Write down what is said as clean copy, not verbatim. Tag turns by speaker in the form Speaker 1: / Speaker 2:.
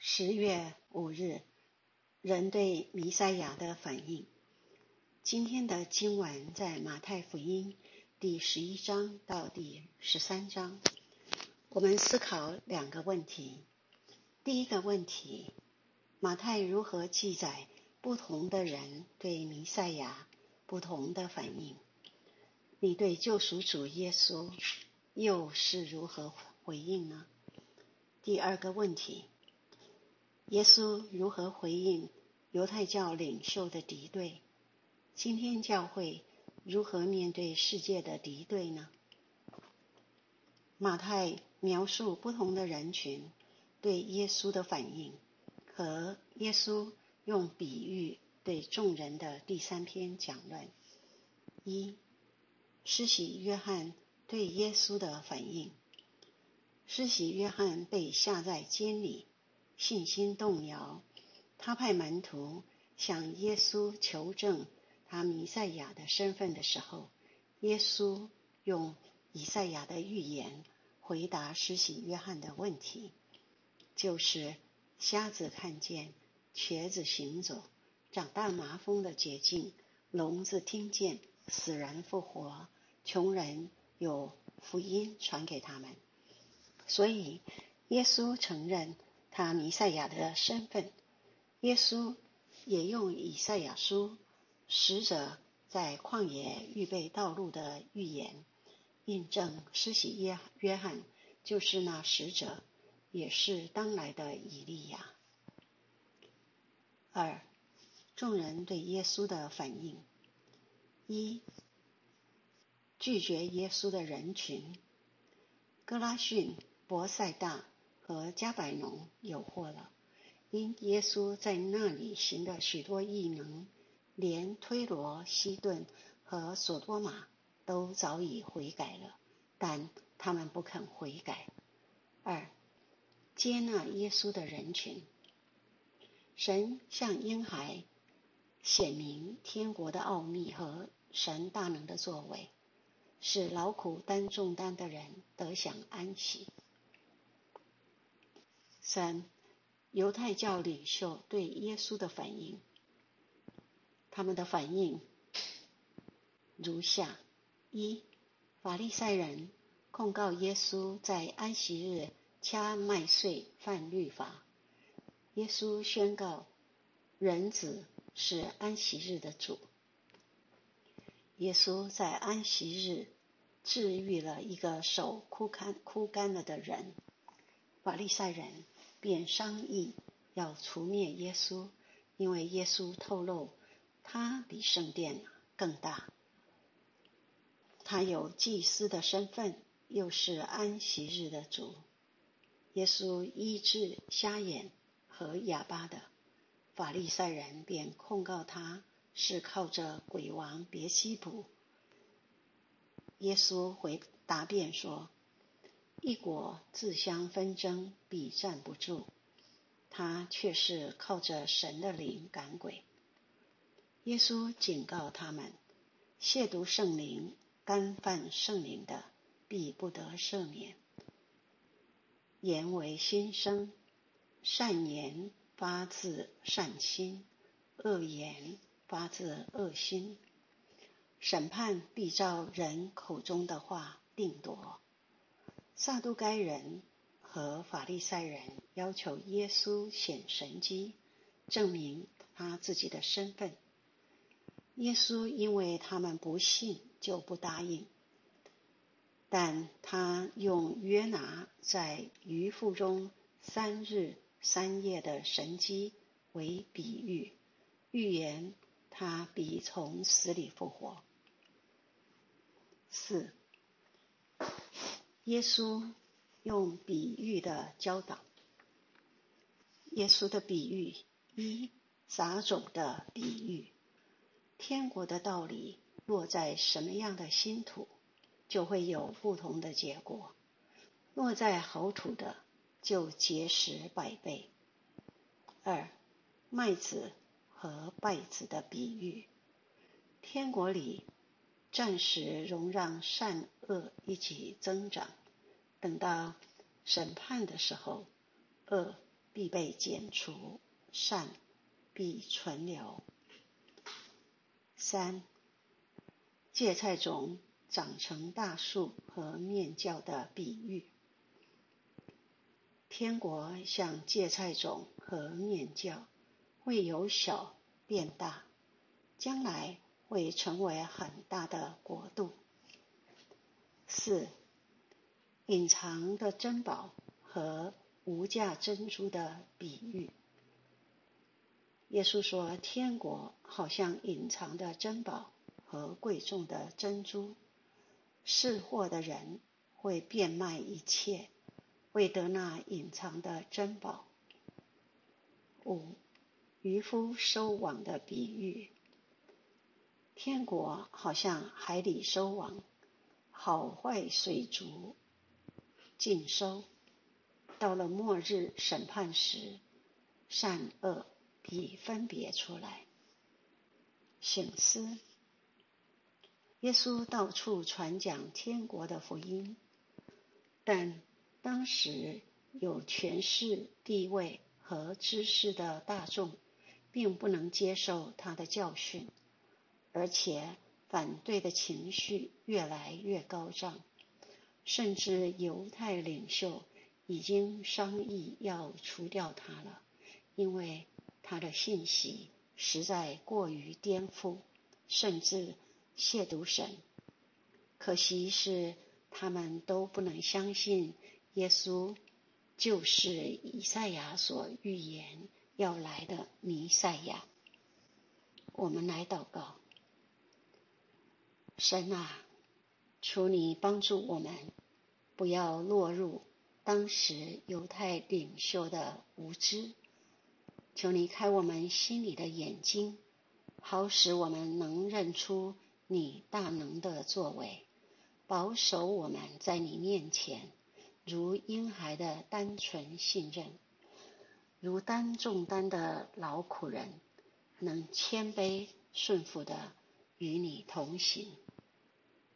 Speaker 1: 10月5日，人对弥赛亚的反应。今天的经文在马太福音第11章到第13章。我们思考两个问题。第一个问题，马太如何记载不同的人对弥赛亚不同的反应？你对救赎主耶稣又是如何回应呢？第二个问题，耶稣如何回应犹太教领袖的敌对？今天教会如何面对世界的敌对呢？马太描述不同的人群对耶稣的反应，和耶稣用比喻对众人的第三篇讲论。一、施洗约翰对耶稣的反应。施洗约翰被下在监里，信心动摇，他派门徒向耶稣求证他弥赛亚的身份的时候，耶稣用以赛亚的预言回答施洗约翰的问题，就是瞎子看见，瘸子行走，长大麻风的洁净，聋子听见，死人复活，穷人有福音传给他们。所以耶稣承认他弥赛亚的身份。耶稣也用以赛亚书使者在旷野预备道路的预言，印证施洗约翰就是那使者，也是当来的以利亚。二、众人对耶稣的反应。一、拒绝耶稣的人群。哥拉汛、伯赛大和加百农有祸了，因耶稣在那里行的许多异能，连推罗、西顿和所多玛都早已悔改了，但他们不肯悔改。二、接纳耶稣的人群。神向婴孩显明天国的奥秘和神大能的作为，使劳苦担重担的人得享安息。三、犹太教领袖对耶稣的反应。他们的反应如下：一、法利赛人控告耶稣在安息日掐麦穗犯律法。耶稣宣告人子是安息日的主。耶稣在安息日治愈了一个手枯干了的人，法利赛人便商议要除灭耶稣，因为耶稣透露他比圣殿更大，他有祭司的身份，又是安息日的主。耶稣医治瞎眼和哑巴的，法利赛人便控告他是靠着鬼王别西卜。耶稣答辩说，一国自相纷争，必站不住，他却是靠着神的灵赶鬼。耶稣警告他们，亵渎圣灵、干犯圣灵的，必不得赦免。言为心生，善言发自善心，恶言发自恶心。审判必照人口中的话定夺。撒都该人和法利赛人要求耶稣显神迹，证明他自己的身份。耶稣因为他们不信，就不答应。但他用约拿在鱼腹中3日3夜的神迹为比喻，预言他必从死里复活。4. 耶稣用比喻的教导。耶稣的比喻。一、撒种的比喻。天国的道理落在什么样的新土，就会有不同的结果。落在好土的，就结实100倍。2. 麦子和稗子的比喻。天国里暂时容让善恶一起增长，等到审判的时候，恶必被剪除，善必存留。3. 芥菜种长成大树和面酵的比喻。天国像芥菜种和面酵，会由小变大，将来会成为很大的国度。4. 隐藏的珍宝和无价珍珠的比喻。耶稣说，天国好像隐藏的珍宝和贵重的珍珠，识货的人会变卖一切，为得那隐藏的珍宝。5. 渔夫收网的比喻。天国好像海里收网，好坏水族尽收，到了末日审判时，善恶必分别出来。省思，耶稣到处传讲天国的福音，但当时有权势、地位和知识的大众并不能接受他的教训，而且反对的情绪越来越高涨，甚至犹太领袖已经商议要除掉他了，因为他的信息实在过于颠覆，甚至亵渎神。可惜是他们都不能相信耶稣就是以赛亚所预言要来的弥赛亚。我们来祷告。神啊，求你帮助我们，不要落入当时犹太领袖的无知。求你开我们心里的眼睛，好使我们能认出你大能的作为，保守我们在你面前如婴孩的单纯信任，如担重担的劳苦人，能谦卑顺服的与你同行。